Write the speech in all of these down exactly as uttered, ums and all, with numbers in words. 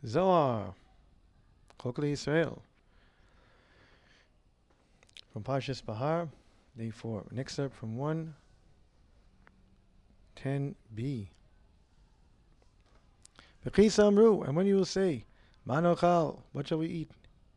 Zohar, Chokli Israel, from Parshas Bahar, day four. An excerpt from one ten b. V'chis amru, and when you will say, Manochal, what shall we eat?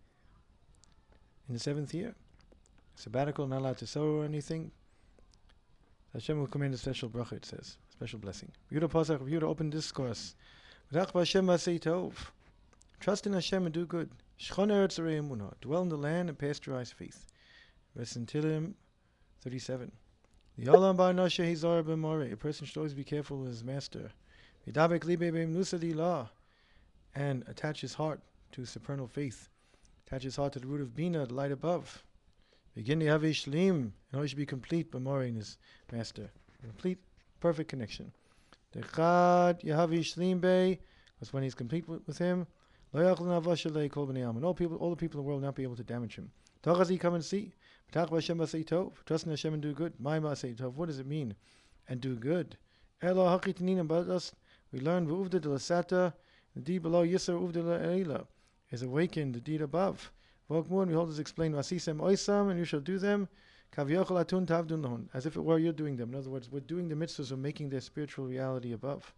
In the seventh year, sabbatical, not allowed to sow or anything. Hashem will command a special bracha, it says, special blessing. Yehuda Pasach, Yehuda open discourse. V'tach b'Hashem b'asei tov. Trust in Hashem and do good. Shchon eretz arei emunah, dwell in the land and pasteurize faith. Verse in Tehillim thirty-seven. V'yolam ba'anashe hizar b'moreh. A person should always be careful with his master. V'dabek libe b'mnusa dilah. And attach his heart to supernal faith. Attach his heart to the root of Bina, the light above. Begin to have a shlim, and always should be complete b'moreh in his master. Complete, perfect connection. Dechad yahavi shlim bei, because when he's complete with, with him, lo yachlu navashalei kol b'nei am, and all people, all the people in the world will not be able to damage him. Tachazi, come and see. B'tach b'Hashem b'asei tov. Trust in Hashem and do good. Mai b'asei tov. What does it mean? And do good. Elo hachitinin, but us, we learn v'uvda de lasata, the deed below yisar uvda le'ela, is awakened, the deed above. V'okmun, we hold this explained, vasisem oisam, and you shall do them, kavyochel atun tavdun lahun, as if it were you're doing them. In other words, we're doing the mitzvahs of making their spiritual reality above.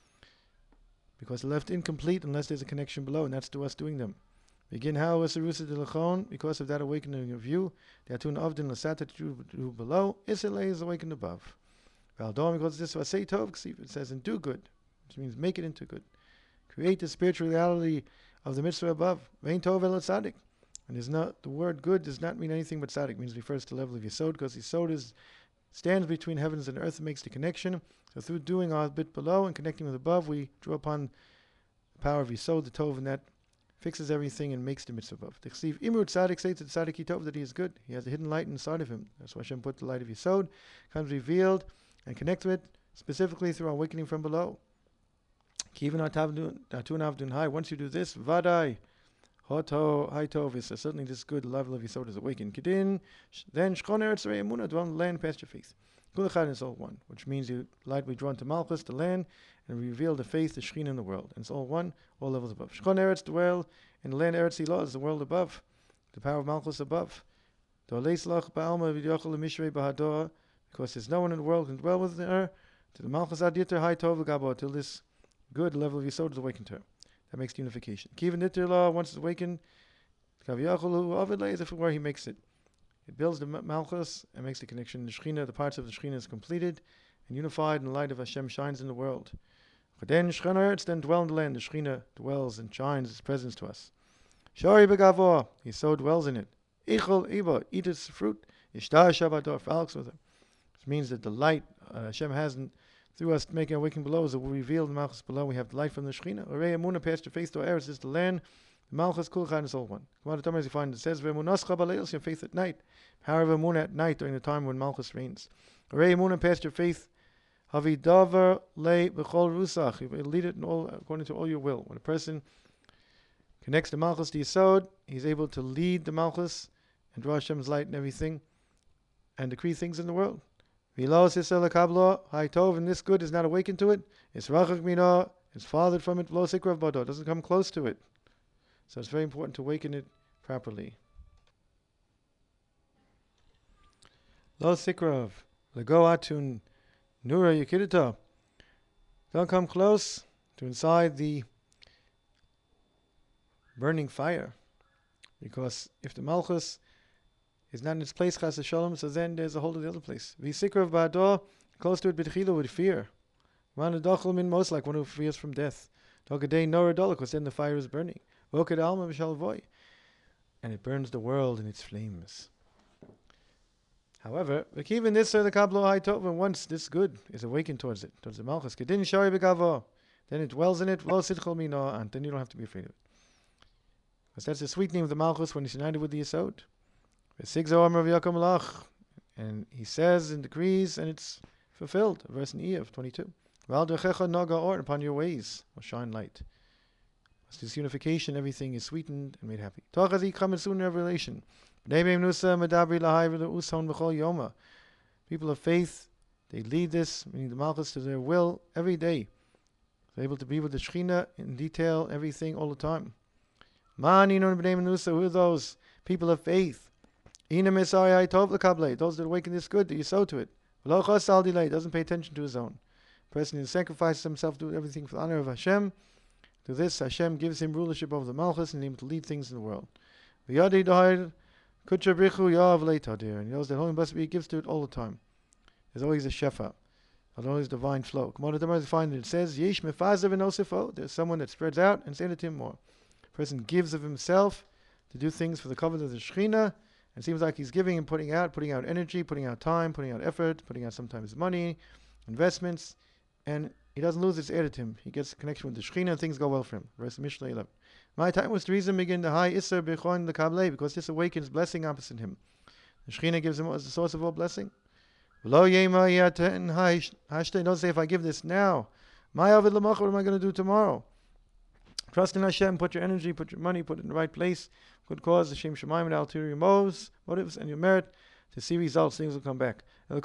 Because left incomplete unless there's a connection below, and that's to us doing them. Begin how was Sarusa de Lachon, because of that awakening of you, the atun avdin lasata to do below, Isilay is awakened above. Valdom, because this vasei tov, it says, and do good, which means make it into good. Create the spiritual reality of the mitzvah above. Vein tov el tzaddik. And there's not, the word good does not mean anything but tzaddik. It means it refers to the level of yesod, because yesod is, stands between heavens and earth and makes the connection. So through doing our bit below and connecting with above, we draw upon the power of yesod, the tov, and that fixes everything and makes the mitzvah above. The chsiv imur tzaddik says to tzaddik tov that he is good. He has a hidden light inside of him. That's why Hashem put the light of yesod, comes revealed, and connect with it specifically through awakening from below. Once you do this, vadai, hoto, haitov, is certainly this good level of yesod is awakened. Kedin, then shchon eretz arei emunah, dwell in the land past your faith. Kul echad is all one, which means the light we draw into Malchus, the land, and reveal the faith, the Shekhinah in the world. And it's all one, all levels above. Shchon eretz, dwell in the land, eretz ilah is the world above, the power of Malchus above. Because there's no one in the world who can dwell with her, to the Malchus aditer haitov gabo, till this good level of yesod is awakened to her. That makes the unification. Kivan nitir law, once it's awakened, as if it were he makes it. It builds the Malchus and makes the connection. The Shekhinah, the parts of the Shekhinah is completed and unified, and the light of Hashem shines in the world. Then Shechon then dwell in the land. The Shekhinah dwells and shines its presence to us. Shari begavo, he so dwells in it. Ichol iba, eat its fruit. Ishtah shabbator, falks with it. Which means that the light uh, Hashem has in, through us making awakening below is that we reveal the Malchus below. We have the light from the Shekhinah. Arei emunah, past your faith to eretz is the land. The Malchus kul chad is all one. Come on, the Thomas you find it says ve'emunascha b'leil, your faith at night. Power of emunah at night during the time when Malchus reigns. Arei emunah, past your faith. Havi davar le b'chol rusach. You lead it in all according to all your will. When a person connects the Malchus to Yesod, he's able to lead the Malchus and draw Hashem's light and everything, and decree things in the world. Vilos Yisrael kablo haitov, and this good is not awakened to it. It's rachak mina, it's fathered from it. Lo sikrav bado, doesn't come close to it. So it's very important to awaken it properly. Lo sikrav lego atun nura yekidita. Don't come close to inside the burning fire, because if the Malchus is not in its place, chas shalom, so then there's a hold of the other place. V'sikrav ba'ado, close to it b'tchilu, with fear. Man adachol min most, like one who fears from death. Togadei nor adol, because then the fire is burning. V'oked alma v'shal voy, and it burns the world in its flames. However, v'kiven this the kablo haitov, and once this good is awakened towards it, towards the Malchus, kedin shari b'gavo, then it dwells in it, v'lo sitchol mino, and then you don't have to be afraid of it. Because that's the sweet name of the Malchus when it's united with the Yesod. And he says and decrees, and it's fulfilled. Verse in Eov twenty-two. Upon your ways will shine light. As this unification, everything is sweetened and made happy. Come in soon revelation. People of faith, they lead this, meaning the Malchus, to their will every day. So able to be with the Shekhinah in detail, everything, all the time. Man, who are those people of faith? Those that awaken this good, that you sow to it. Doesn't pay attention to his own. Person who sacrifices himself, do everything for the honor of Hashem. To this, Hashem gives him rulership over the Malchus and him to lead things in the world. And he knows that Holy and Blessed be He gives to it all the time. There's always a shefa. There's always divine flow. Come on, the find it. It says, Yesh mefazer v'nosifo. There's someone that spreads out and says to him more. A person gives of himself to do things for the covenant of the Shekhinah, and it seems like he's giving and putting out, putting out energy, putting out time, putting out effort, putting out sometimes money, investments, and he doesn't lose his air to him. He gets a connection with the Shekhinah and things go well for him. Verse Mishnah eleven. My time was the reason begin the high Isser Bechon the Kablei, because this awakens blessing opposite him. The Shekhinah gives him as the source of all blessing. Don't say if I give this now, what am I going to do tomorrow? Trust in Hashem, put your energy, put your money, put it in the right place. Good cause, the Shem Shemaim and ulterior motives, motives, and your merit to see results, things will come back. Ad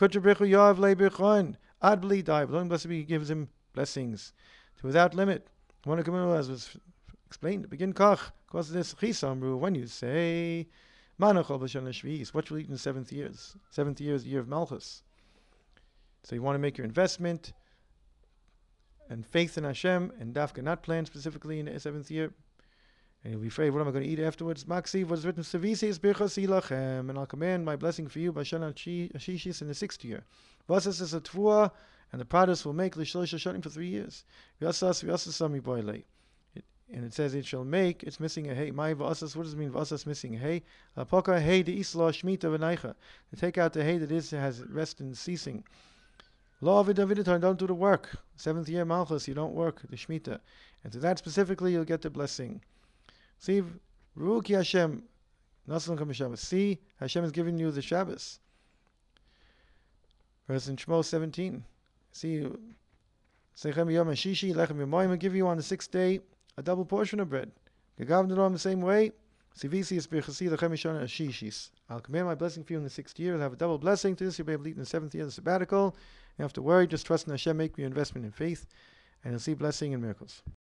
bli die, but only blessed be He gives him blessings to without limit. One of as was explained, begin kach, cause this chisamru, when you say Manachol b'shana shvi'is, what you'll eat in the seventh years. Seventh year is the year of Malchus. So you want to make your investment and faith in Hashem, and dafka not plan specifically in the seventh year. And you'll be afraid, what am I going to eat afterwards? Maksiv, what is written, Savisi is birchas ilachem, and I'll command my blessing for you by Shana Ashishis in the sixth year. Vasas is a tvua, and the produce will make l'shlosh shanim for three years. Vyasas vyasasami boile. And it says it shall make, it's missing a hey. My vasas, what does it mean, vasas missing a hey? Apoka hey de isla shmita v'naicha. To take out the hey that is, has rest and ceasing. Law of Daviditon, don't do the work. Seventh year Malchus, you don't work, the Shemitah. And to that specifically, you'll get the blessing. See, Ruki Hashem, Nasan Kam Shabbos. See, Hashem is giving you the Shabbos. Verse in Shmo seventeen. See, Sechem Yom Hashishi, Lechem Yomoyim, will give you on the sixth day a double portion of bread. Gagav Nedom the same way. Sivisi is Birchasi, Lechem Yishon Hashishis. I'll command my blessing for you in the sixth year. You'll have a double blessing to this. You'll be able to eat in the seventh year of the sabbatical. You don't have to worry. Just trust in Hashem. Make your investment in faith. And you'll see blessing and miracles.